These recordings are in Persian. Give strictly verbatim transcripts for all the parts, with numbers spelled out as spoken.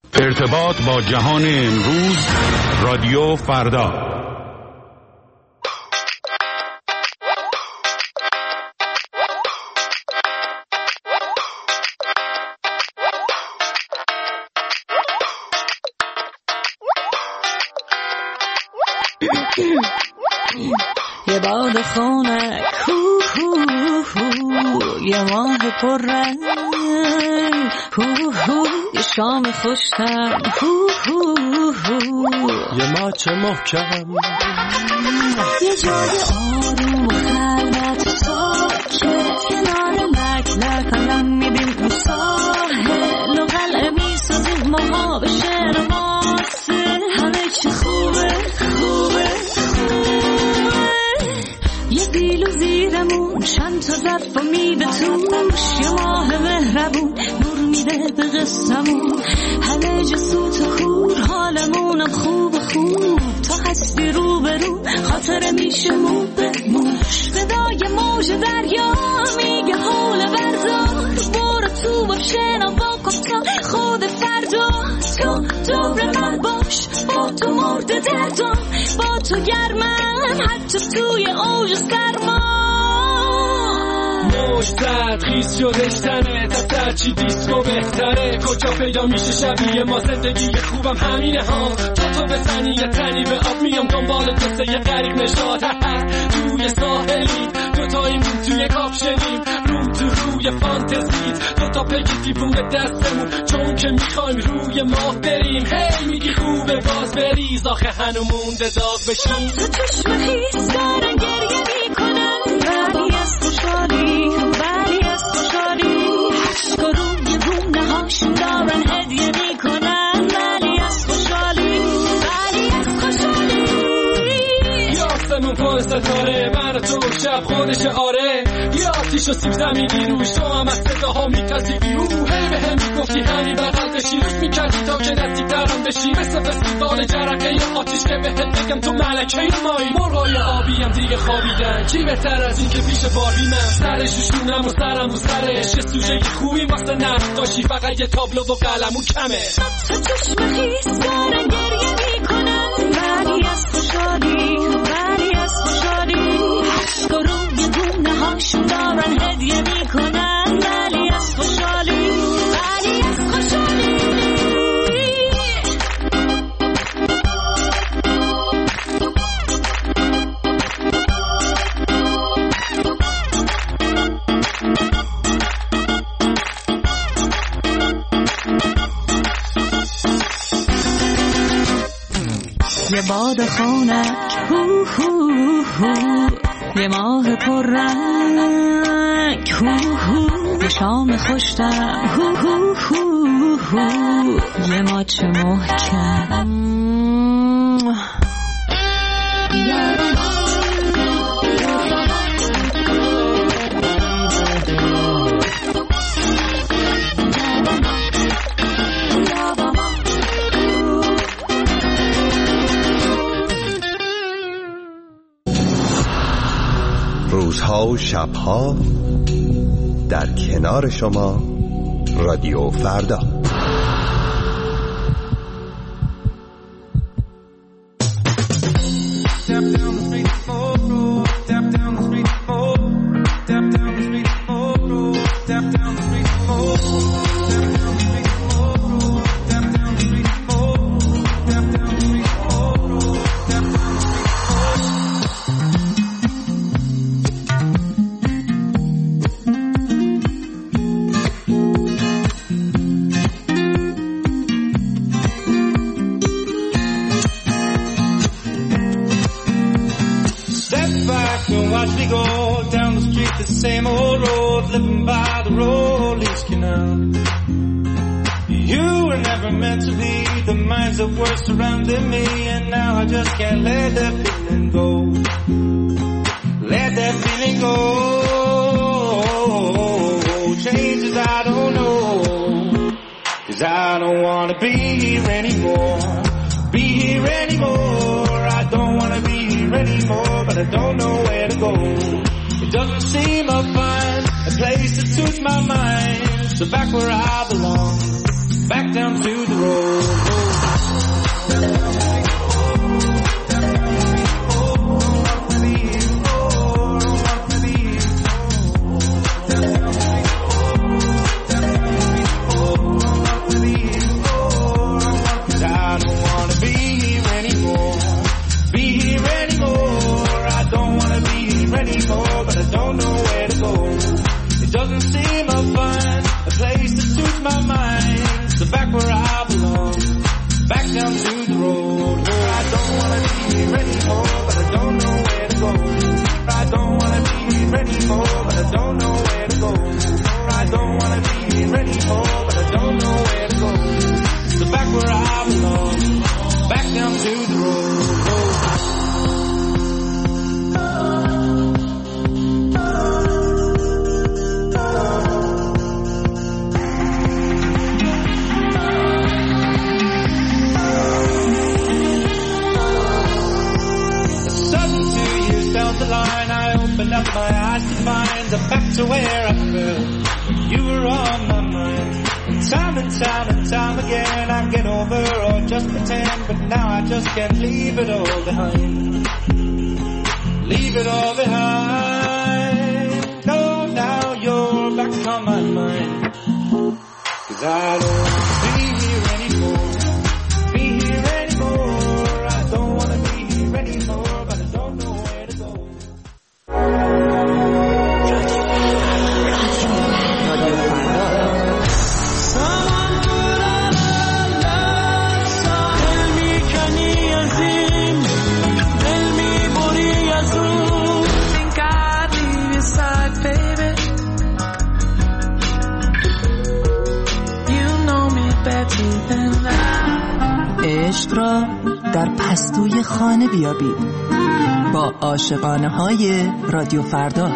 ارتباط با جهان امروز، رادیو فردا. یه باد خونه هو هو هو، یه ماه پررنگ هو هو، یه شام خوشتم هو هو هو، یه ماچ محکم، یه جای آروم و خلوت ساکت، کنار لک لک الان میبین اون ساحل و قلعه میسازیم ماها به شعر ماسه، همه چی خوبه خوبه خوبه، یه بیلو زیرمون چند تا ظرف و میوه توش، یه ماه مهربون نور میده به قصه‌مون، همه جا سوت و کور، حالمونم خوب خوب، تا هستی رو به رو خاطر میشه مو به موش، صدای موج دریا میگه حول بردار، برو تو با شنوا کن تا خود فردا، تو دور من باش، با تو مرد دردم، با تو گرمم حتی توی اوج سرما، موج زد خیز شدش تنه، تا چی دیسکو بهتره، کجا پیدا میشه شبیه ما، زندگی خوبم همینه ها، تا تو بزنی یه تنی به آب میام دنبال قصه یه غریب نشاد، توی ساحلی دوتاییمون توی کاپشنیم، روم تو روی فانتزیت، دوتا پگی دیوونه دستمون، چون که میخوایم روی ماه بریم، هی میگی خوبه باز بریز، آخه هنو مونده داغ بشیم، تو چشم خیز دارن گریه میکنن، ولی از خوشحالی ولی از خوشحالی، عشق و روی گونه هاشون دارن هدیه میکنن، ولی از خوشحالی ولی از خوشحالی، یاستمون پر ستاره، من و تو شب خودش آره، یه آتیش و سیب زمینی روش، تو هم از صداها میتازیدی او، هی به هم میگفتی همین بغل بشی، روش میکردی تا که نزدیک ترم بشی، مثل فستیوال جرقه یه آتیش که بهت بگم تو ملکه مایی، مرغای آبی هم دیگه خوابیدن، کی بهتر از این که پیش باربی من، سرش روشونم و سرم و سرش، یه سوژه خوبی واسه نقاشی، فقط یه تابلو و قلمون کمه، تو چشم خیز دارن گریه میکنن، ولی از خوشحالی ولی از خوشحالی، عشق و روی گونه هاشون دارن هدیه میکنن، ولی از خوشحالی ولی از خوشحالی، یه باد خونک هو هو هو، یه ماه پررنگ هو هو، یه شام خوشتم هو هو هو هو، یه ماچ محکم، روزها و شبها در کنار شما، رادیو فردا. Watch me go down the street, the same old road, living by the Rollies Canal. You were never meant to be the minds that were surrounding me, and now I just can't let that feeling go. Let that feeling go. Changes I don't know, 'cause I don't wanna be here anymore. Be here anymore. I don't wanna be here anymore, but I don't know where to go. It doesn't seem to find a place that suits my mind. So back where I belong, back down to the road. my eyes to find the back to where I felt you were on my mind. And time and time and time again I get over or just pretend, but now I just can't leave it all behind. Leave it all behind. No, now you're back on my mind. 'Cause I don't wanna be here anymore. Be here anymore. I don't wanna be here anymore, but I don't know where to go. Someone put on love song. Tell me can you sing? Tell me bori azul. Think I'd leave your side, baby. You know me better than that. عشق را در پستوی خانه بیابید با عاشقانه های رادیو فردا.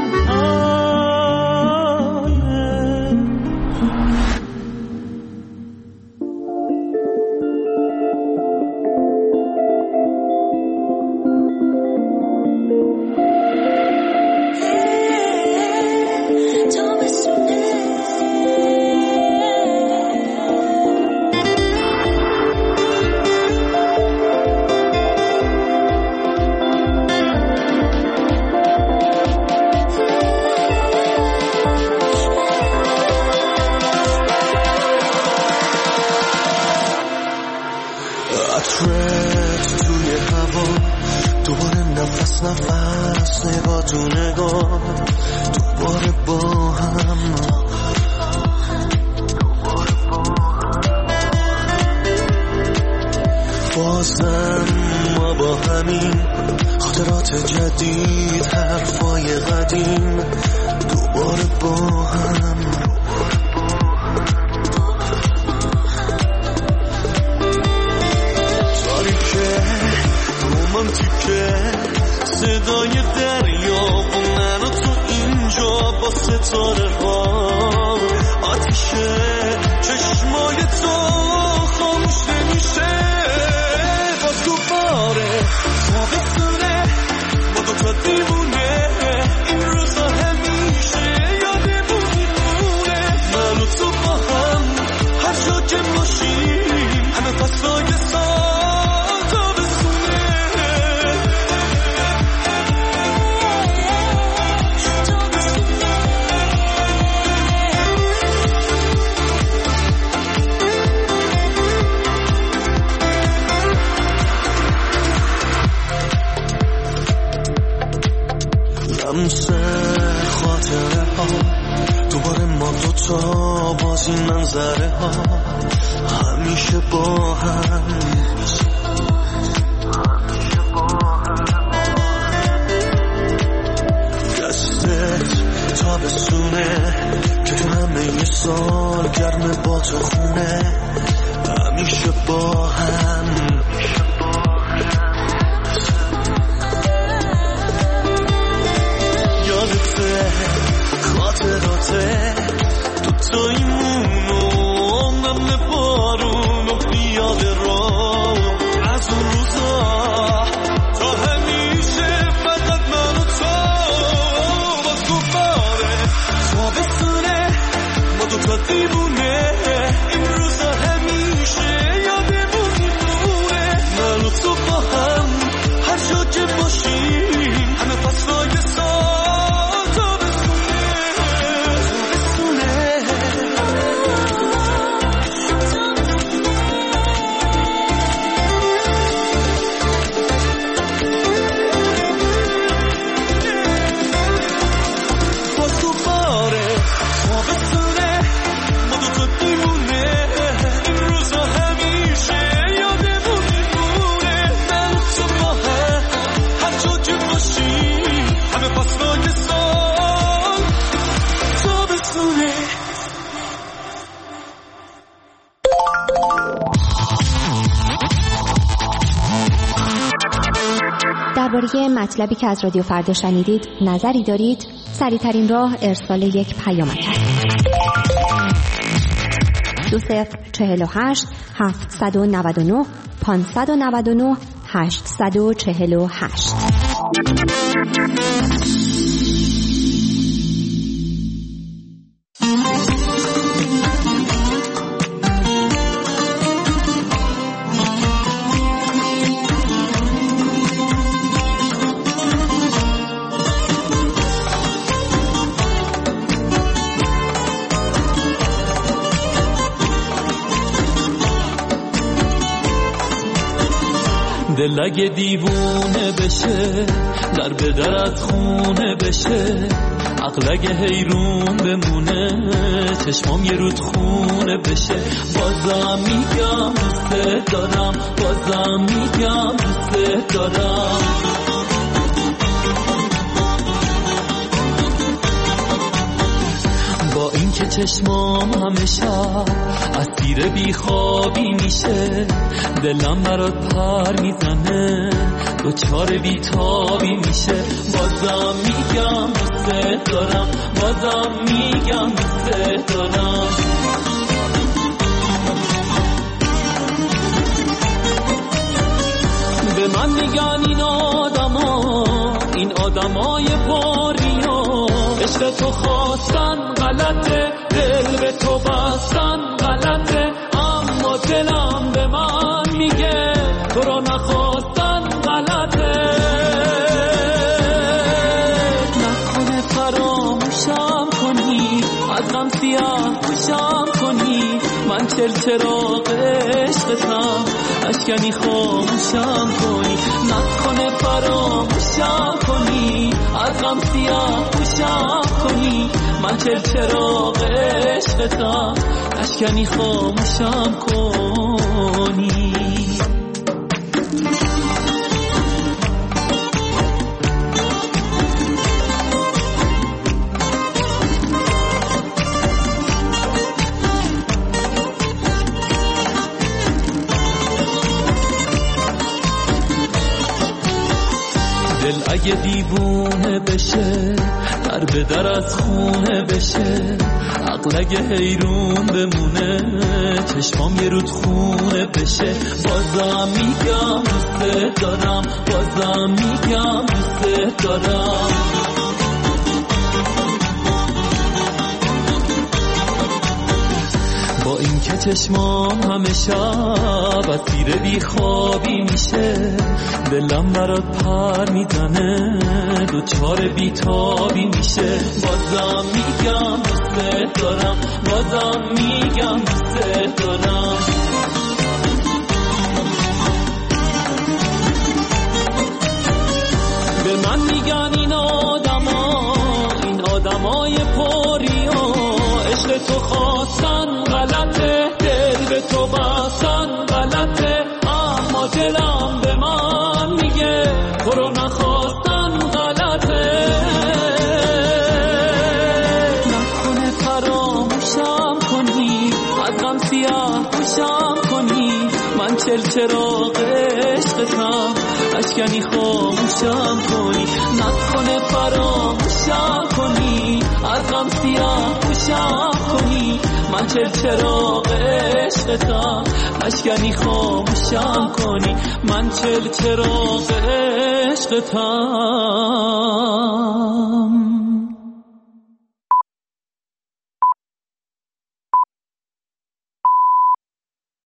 درباره مطلبی که از رادیو فردا شنیدید نظری دارید؟ سریع‌ترین راه ارسال یک پیامک است. دو صفر چهل و هشت هفتصد و نود و نه پانصد و نود و نه هشتصد و چهل و هشت. هشتصد و نود و نه، پانصد و نود و نه، هشتصد و چهل و هشت. دل اگه دیوونه بشه در به در از خونه بشه عقل اگه حیرون بمونه چشمام یه رود خونه بشه بازم میگم دوست دارم بازم میگم دوست دارم با این که چشمام همیشه اسیر بیخوابی میشه دلم برات پر میزنه دوچار بیتابی میشه بازم میگم دوست دارم بازم میگم دوست دارم به من میگن این آدما این آدمای پاریا عشق تو خواستن غلطه دل به تو بستن غلطه اما دلم به من میگه تو رو نخواستن غلطه نکنه فراموشم کنی از غم سیاه پوشم کنی من چل چراغ عشقتم اشکنی خاموشم کنی نکنه فراموشم کنی از غم سیاه پوشم کنی من چل چراغ عشقتم اشکنی خاموشم کنی دل اگه دیوونه بشه در به در از خونه بشه عقل اگه حیرون بمونه چشمام یه رود خونه بشه بازم میگم دوست دارم بازم میگم دوست دارم با این که چشمام همیشه اسیر بیخوابی میشه دلم برات پر میزنه دوچار بیتابی میشه بازم میگم دوست دارم بازم میگم دوست دارم به من میگن این آدما این آدمای پاریا عشق تو خواستن غلطه دل به تو بستن غلطه اما دلم به من میگه تو رو نخواستن غلطه نکنه فراموشم کنی از غم سیاه پوشم کنی من چل چراغ عشقتم اشکنی خاموشم کنی نکنه فراموشم کنی از غم سیاه پوشم کنی من چل چراغ عشقتم اشکنی خاموشم کنی من چل چراغ عشقتم